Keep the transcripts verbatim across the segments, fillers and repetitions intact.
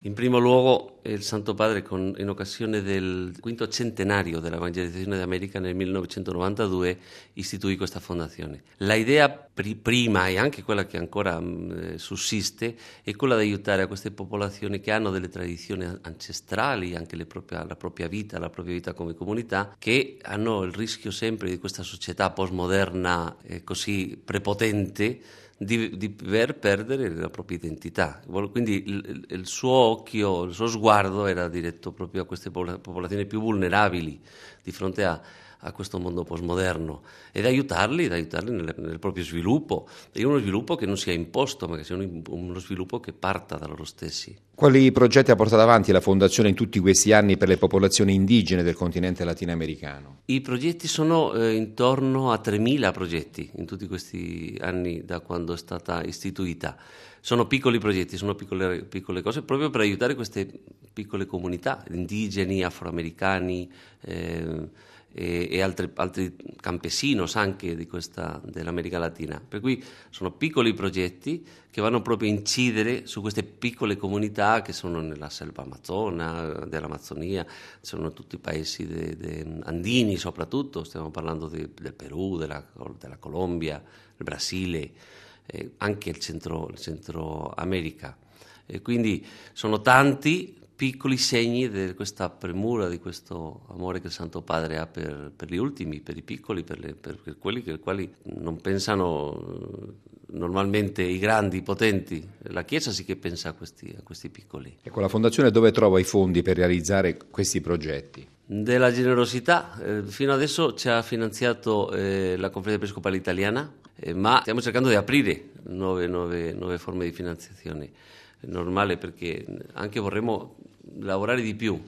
In primo luogo il Santo Padre, con, in occasione del quinto centenario dell'Evangelizzazione d'America nel millenovecentonovantadue, istituì questa fondazione. La idea pri- prima e anche quella che ancora mh, sussiste è quella di aiutare a queste popolazioni che hanno delle tradizioni ancestrali, anche le propria, la propria vita, la propria vita come comunità, che hanno il rischio sempre di questa società postmoderna eh, così prepotente Di, di ver perdere la propria identità. Quindi il, il suo occhio, il suo sguardo era diretto proprio a queste popolazioni più vulnerabili di fronte a, a questo mondo postmoderno ed aiutarli, ed aiutarli nel, nel proprio sviluppo, e uno sviluppo che non sia imposto, ma che sia un, uno sviluppo che parta da loro stessi. Quali progetti ha portato avanti la Fondazione in tutti questi anni per le popolazioni indigene del continente latinoamericano? I progetti sono eh, intorno a tremila progetti in tutti questi anni da quando è stata istituita. Sono piccoli progetti, sono piccole, piccole cose proprio per aiutare queste piccole comunità, indigeni, afroamericani eh, e, e altri, altri campesinos anche di questa, dell'America Latina. Per cui sono piccoli progetti che vanno proprio a incidere su queste piccole comunità che sono nella selva amazzona, dell'Amazzonia, sono tutti i paesi de, de andini soprattutto, stiamo parlando de, del Perù, della, della Colombia, il Brasile, eh, anche il centro, il centro America. E quindi sono tanti piccoli segni di questa premura, di questo amore che il Santo Padre ha per, per gli ultimi, per i piccoli, per, le, per, per quelli che quali non pensano normalmente i grandi, i potenti. La Chiesa sì che pensa a questi, a questi piccoli. Ecco, la Fondazione dove trova i fondi per realizzare questi progetti? Della generosità. Eh, fino adesso ci ha finanziato eh, la Conferenza Episcopale Italiana, eh, ma stiamo cercando di aprire nuove, nuove, nuove forme di finanziazione. È normale, perché anche vorremmo lavorare di più.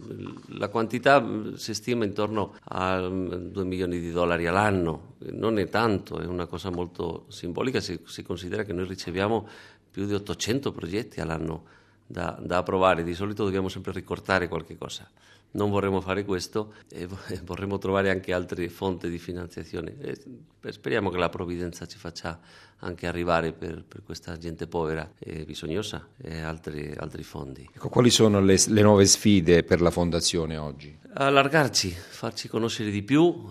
La quantità si stima intorno a due milioni di dollari all'anno, non è tanto, è una cosa molto simbolica se si considera che noi riceviamo più di ottocento progetti all'anno da, da approvare. Di solito dobbiamo sempre ricortare qualche cosa. Non vorremmo fare questo e vorremmo trovare anche altre fonti di finanziazione. E speriamo che la provvidenza ci faccia anche arrivare per, per questa gente povera e bisognosa e altri, altri fondi. Ecco, quali sono le, le nuove sfide per la Fondazione oggi? Allargarci, farci conoscere di più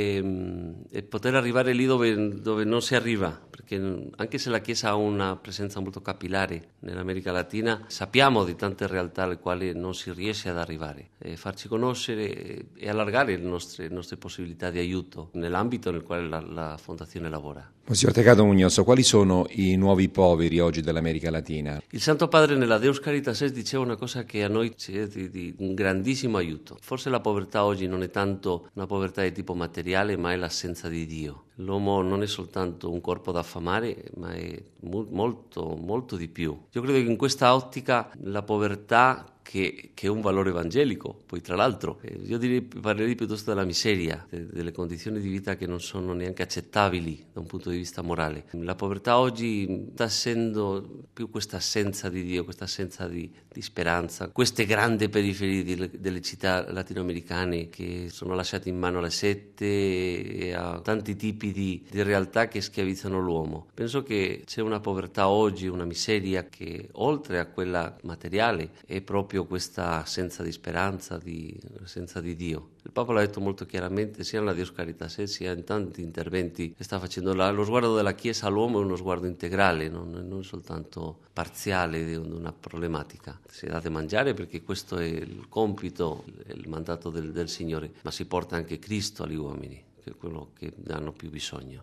e, e poter arrivare lì dove, dove non si arriva, perché anche se la Chiesa ha una presenza molto capillare nell'America Latina, sappiamo di tante realtà alle quali non si riesce ad arrivare. E farci conoscere e allargare le nostre, le nostre possibilità di aiuto nell'ambito nel quale la, la Fondazione lavora. Monsignor Tecado Muñoz, quali sono i nuovi poveri oggi dell'America Latina? Il Santo Padre nella Deus Caritas diceva una cosa che a noi ci è di, di un grandissimo aiuto. Forse la povertà oggi non è tanto una povertà di tipo materiale, ma è l'assenza di Dio. L'uomo non è soltanto un corpo da affamare, ma è molto, molto di più. Io credo che in questa ottica la povertà, che, che è un valore evangelico, poi tra l'altro, eh, io direi, parlerei piuttosto della miseria, de, delle condizioni di vita che non sono neanche accettabili da un punto di vista morale. La povertà oggi sta essendo più questa assenza di Dio, questa assenza di, di speranza, queste grandi periferie di, delle città latinoamericane che sono lasciate in mano alle sette e a tanti tipi di, di realtà che schiavizzano l'uomo. Penso che c'è una povertà oggi, una miseria che oltre a quella materiale è proprio questa assenza di speranza, di assenza di Dio. Il Papa l'ha detto molto chiaramente sia nella Deus Caritas sia in tanti interventi che sta facendo. La, lo sguardo della Chiesa all'uomo è uno sguardo integrale, non, non soltanto parziale di una problematica. Si dà da mangiare perché questo è il compito, il mandato del, del Signore, ma si porta anche Cristo agli uomini, che è quello che hanno più bisogno.